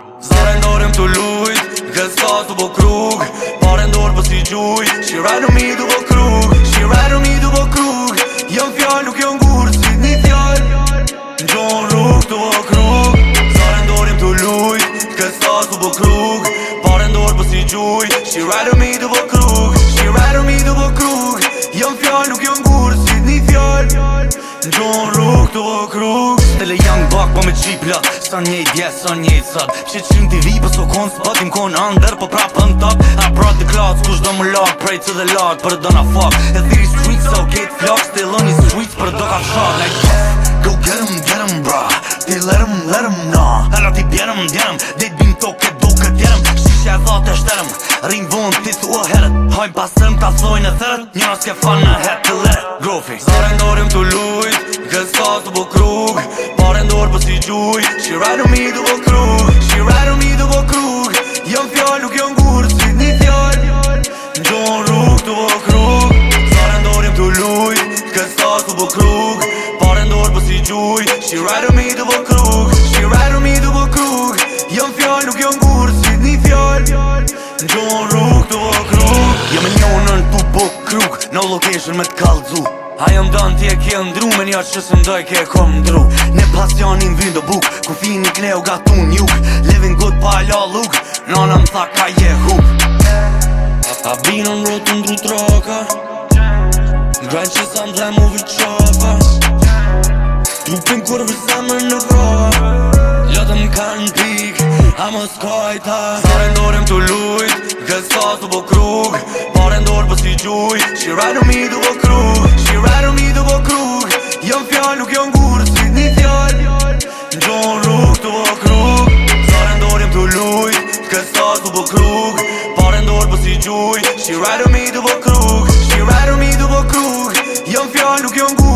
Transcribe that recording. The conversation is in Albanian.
Zare ndorim t'u lujt, gësta t'u bo krug. Pare ndor po si gjuj, she ride on me t'u bo krug. She ride on me t'u bo krug. Jom fjall nuk jon gur si një fjall. Njon rrug t'u bo krug. Zare ndorim t'u lujt, gësta t'u bo krug. Pare ndor po si gjuj, she ride on me t'u bo krug. She ride on me t'u bo krug. Jom fjall nuk jon gur si një fjall. Njon rrug t'u bo krug. Stelle young buck po me qip lot. Son njejt yes, son njejt sot. Shit shim TV po so kon spot. Im kon under po prap on top. I brought the clouds, kush do më lag. Pray to the Lord, për do na fuck. E thiri streets so get flock. Still on these streets për do ka shot. Like go get 'em bra. Ti let 'em nah. Hala ti bjerëm, djerëm. Dit bim toke do këtë djerëm. Shisha e thot e shterëm. Ring von ti thua herët. Hajm pasëm ta thojnë e thërët. Njëra s'ke fan në het të lërët. Grofi Zare ndorim t'u lujt, gësta t'u bo krug. Pare ndor po si gjuj, she ride on me t'u bo krug. She ride on me t'u bo krug. Jom fjall nuk jon gur si një fjall. Njon rrug t'u bo krug. Zare ndorim t'u lujt, gësta t'u bo krug. Pare ndor po si gjuj, she ride on me t'u bo krug. She ride on me t'u bo krug. Jom fjall nuk jon gur si një fjall. Njon rrug t'u bo krug. Jom e njonën t'u bo krug. No location me t'kallzu. Ajo m'dan ti e ke ndru, me nja që së ndoj ke kom ndru. Ne pasionin vynë do buk. Ku fini kneu gatun juk. Living good pa la luk. Nana m'tha ka je huk. A binon rotu ndru troka. Grajnë që sa m'dhe mu vëqofa. Trupin kur vë zemër në roa. Lotëm kanë pik, a më skojta. Zare ndorim t'u lujt, gësta t'u bo krug. Pare ndor po si gjuj, she ride on me t'u bo krug. She ride on me t'u bo krug. Jom fjall nuk jon gur si një fjall. Njon rrug t'u bo krug. Zare ndorim t'u lujt, gësta t'u bo krug. Pare ndor po si gjuj, she ride on me t'u bo krug. She ride on me t'u bo krug. Jom fjall nuk jon gur